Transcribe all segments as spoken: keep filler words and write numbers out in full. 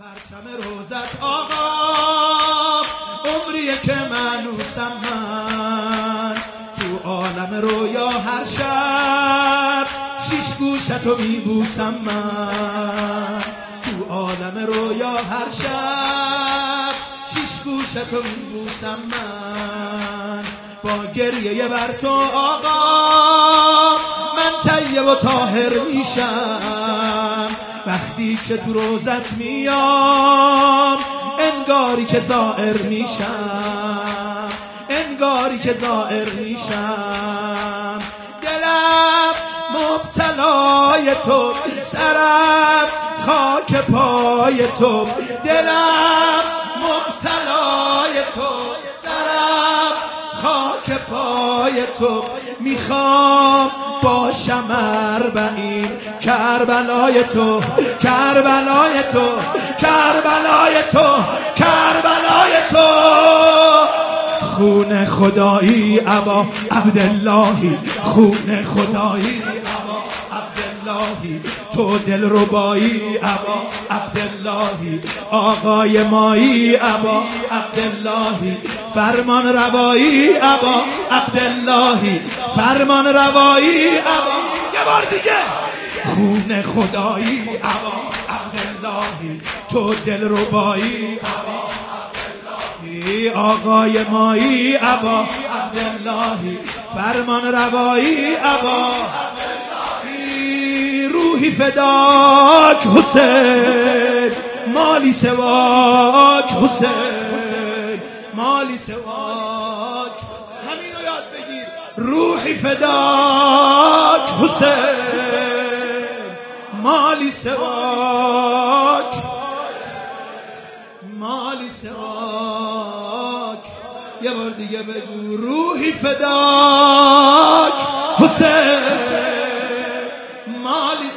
پرچم روزت آقا عمریه که منوسم من تو عالم رویا هر شب شیش گوشتو میبوسم من تو عالم رویا هر شب شیش گوشتو میبوسم من با گریه بر تو آقا من طیب و طاهر میشم وقتی که تو روزت میام انگاری که زائر میشم انگاری که زائر میشم دلم مبتلای تو سرم خاک پای تو دلم مبتلای تو سرم خاک پای تو میخوام باشم اربعین کربلای تو کربلای تو کربلای تو کربلای تو خون خدایی ابا عبداللهی خون خدایی ابا عبداللهی تو دلربایی ابا عبداللهی آقای مایی ابا عبداللهی فرمان روایی ابا عبداللهی فرمان روایی ابا یه بار دیگه خون خدایی ابا عبداللهی تو دلربایی ابا عبداللهی آقای مایی ابا عبداللهی فرمان روایی ابا روحی فداک حسین مالی سواک حسین مالی سواک همینو یاد بگیر روحی فداک حسین مالی سواک مالی سواک یه بار دیگه بگو روحی فداک حسین مالی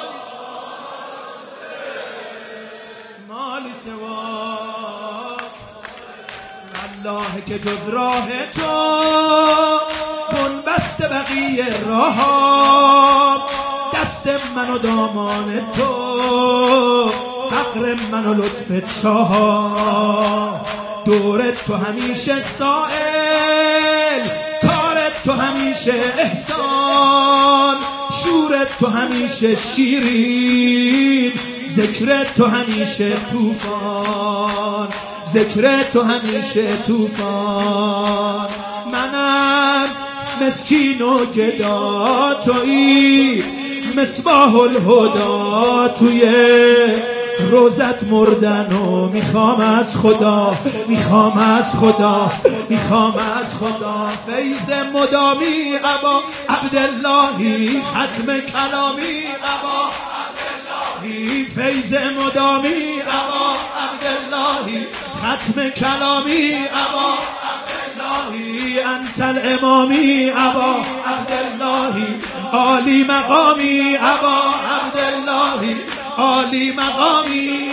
مالی سواک الله که جز راه تو بنبست بقیه راه دست من و دامان تو فقر من و لطفت شاه دورت تو همیشه سائل کارت تو همیشه احسان شورت تو همیشه شیرین ذکرت تو همیشه طوفان ذکرت تو همیشه طوفان منم مسکین و گدا تویی مصباح الهدا توی روزت مردن و میخوام از خدا میخوام از خدا میخوام از خدا فیض مدامی ابا عبداللهی ختم کلامی ابا عبداللهی فیض مدامی ابا عبداللهی ختم کلامی ابا عبداللهی انت الامامی ابا عبداللهی عالی مقامی ابا عبداللهی عالی مقامی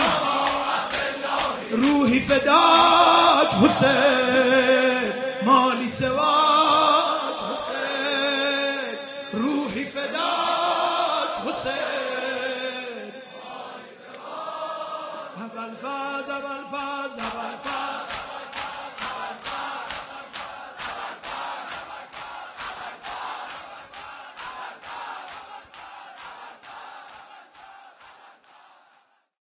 روحی فداک حسین مالی سواک حسین روحی فداک حسین اول فاز اول فاز اول فاز